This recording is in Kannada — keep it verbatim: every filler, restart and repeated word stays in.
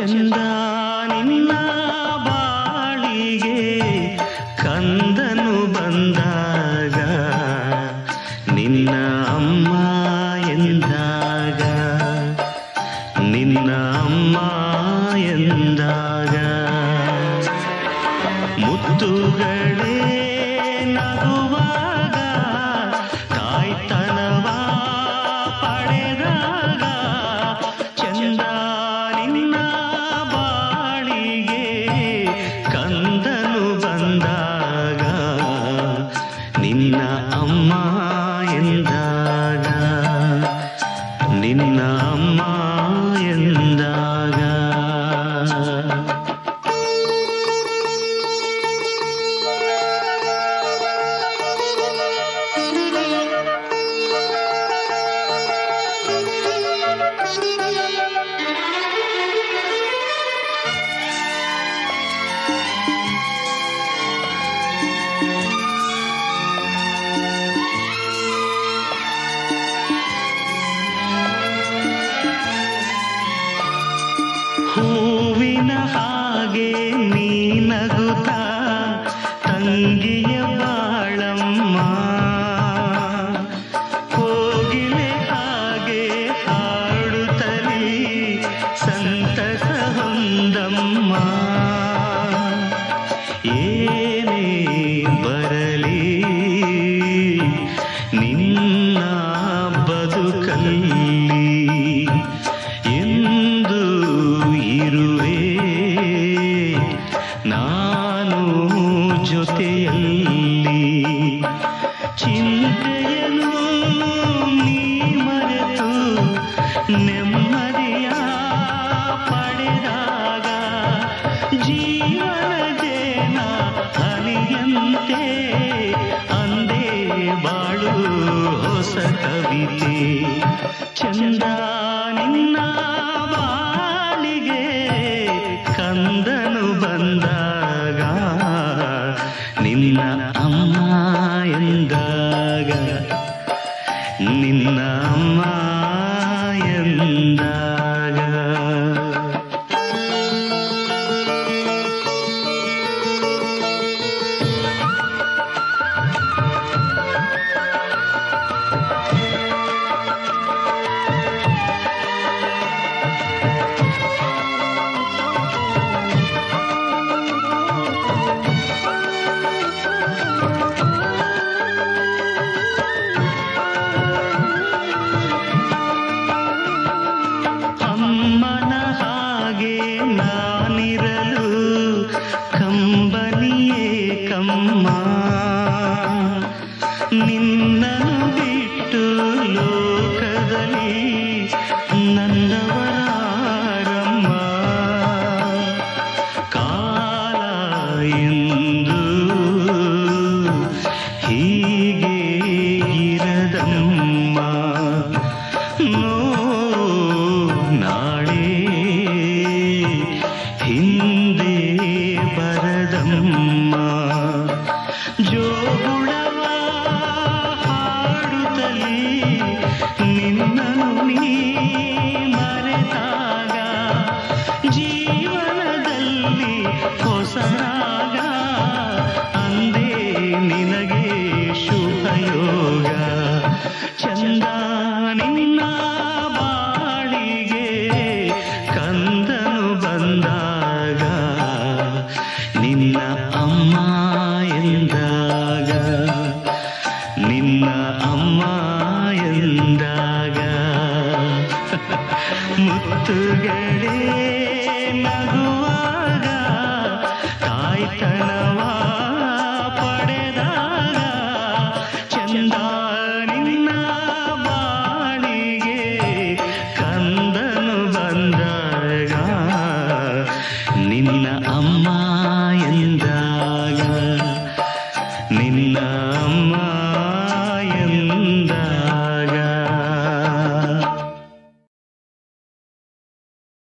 ಚಂದ ನಿನ್ನ ಬಾಳಿಗೆ ಕಂದನು ಬಂದಾಗ ನಿನ್ನ ಅಮ್ಮ ಎಂದಾಗ ನಿನ್ನ ಅಮ್ಮ ಎಂದಾಗ ಮುತ್ತುಗಳೇ ನಗುವಾಗ ತಾಯ್ತನವ ಪಡೆದಾಗ ಚಂದ ನಿನ್ನ ಬಾಳಿಗೆ ಕಂದನು ಬಂದಾಗ ನಿನ್ನ ಅಮ್ಮ ಎಂದಾಗ ನಿನ್ನ ಅಮ್ಮ ಎಂದಾಗ ಹೂವಿನ ಹಾಗೆ ನೀ ನಗುತ್ತಾ ತಂಗಿಯ ಬಾಳಮ್ಮ ಕೋಗಿಲೆ ಹಾಗೆ ಹಾಡುತ್ತಲೇ ಸಂತಸ ಹೊಂದಮ್ಮ ಏನೇ ಬರಲಿ ನಿನ್ನ ಬದುಕಲ್ಲಿ ಎಂದು ಇರುವೆ ನಾನು ಜೊತೆಯಲ್ಲಿ ಚಿಂತೆಯನ್ನು ನೀ ಮರೆತು ನೆಮ್ಮದಿಯ ಪಡೆದಾಗ ಜೀವನದೇನ ಹನಿಯಂತೆ ಅಂದೇ ಬಾಳು ಹೊಸ ಕವಿತೆ ಚಂದ ನಿನ್ನ ಬಾಳಿಗೆ ಕಂದನು ಬಂದಾಗ ನಿನ್ನ ಅಮ್ಮ ಎಂದಾಗ ನಿನ್ನ ಅಮ್ಮ ಎಂದಾಗ ಅಮ್ಮನ ಹಾಗೆ ನಾನಿರಲು ಕಂಬನಿಯೇ ಕಮ್ಮ ನಿನ್ನನ್ನು ಬಿಟ್ಟು ಲೋಕದಲ್ಲಿ ನನ್ನವರಾರಮ್ಮ ಕಾಲ ಎಂದು ಹೀಗೆ ಇರದಮ್ಮ ನಾಳೆ ಹಿಂದೆ ಬರದಮ್ಮ ಜೋಗುಳವ ಹಾಡುತ್ತಲೇ ನಿನ್ನನು ನೀ ಮರೆತಾಗ ಜೀವನದಲ್ಲಿ ಹೊಸರಾಗ ಅಂದೇ ನಿನಗೆ ಶುಭಯೋಗ ಚಂದ ನಿನ್ನ ಬಾಳಿಗೆ ಕಂದನು ಬಂದಾಗ ನಿನ್ನ ಅಮ್ಮ ಎಂದಾಗ ನಿನ್ನ ಅಮ್ಮ ಎಂದಾಗ ಮುತ್ತುಗಳೇ ನಗು